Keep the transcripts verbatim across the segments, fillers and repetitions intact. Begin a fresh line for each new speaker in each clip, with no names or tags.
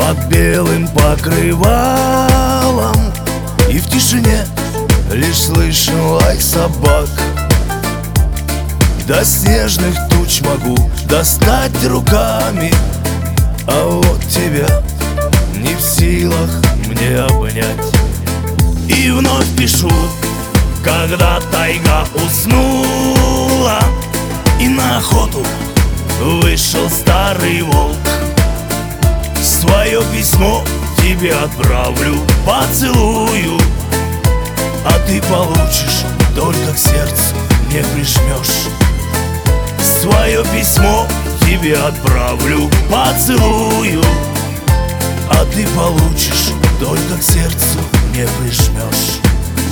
под белым покрывалом, и в тишине лишь слышен лай собак. До снежных туч могу достать руками, а вот тебя не в силах мне обнять. И вновь пишу, когда тайга уснула, и на охоту вышел старый волк. Свое письмо тебе отправлю, поцелую, а ты получишь, только к сердцу не прижмешь. Свое письмо тебе отправлю, поцелую, а ты получишь, только к сердцу не прижмешь.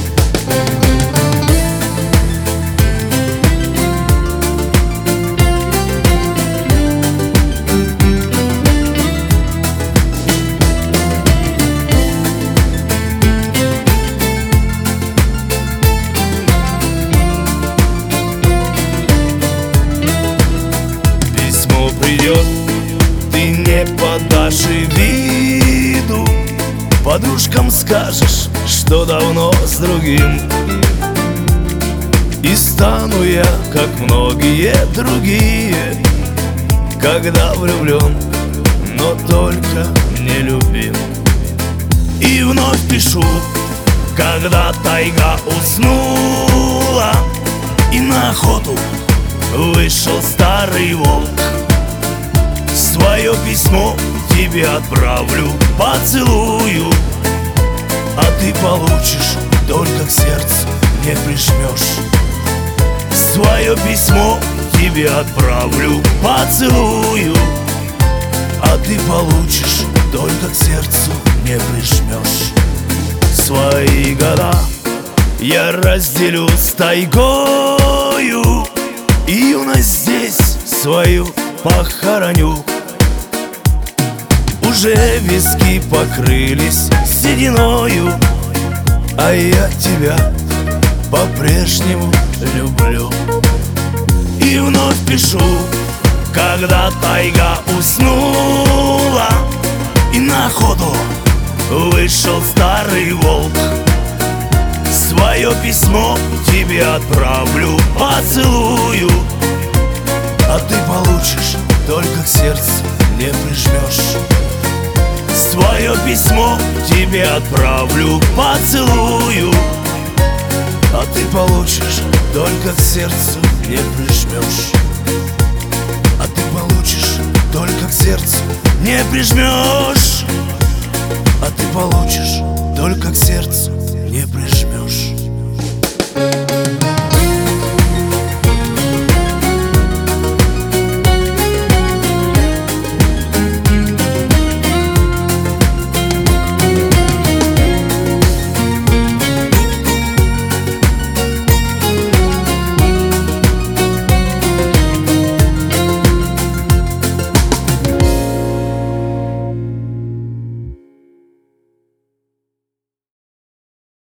Придет, ты не подашь и виду, подружкам скажешь, что давно с другим. И стану я, как многие другие, когда влюблен, но только не любим. И вновь пишу, когда тайга уснула, и на охоту вышел старый волк. Свое письмо тебе отправлю, поцелую, а ты получишь, только к сердцу не прижмешь. Свое письмо тебе отправлю, поцелую, а ты получишь, только к сердцу не прижмешь. Свои года я разделю с тайгою, и юность здесь свою похороню. Уже виски покрылись сединою, а я тебя по-прежнему люблю. И вновь пишу, когда тайга уснула, и на охоту вышел старый волк. Свое письмо тебе отправлю, поцелую, а ты получишь, только к сердцу не прижмешь. Свое письмо тебе отправлю, поцелую, а ты получишь, только к сердцу не прижмешь. А ты получишь, только к сердцу не прижмешь. А ты получишь, только к сердцу не прижмешь.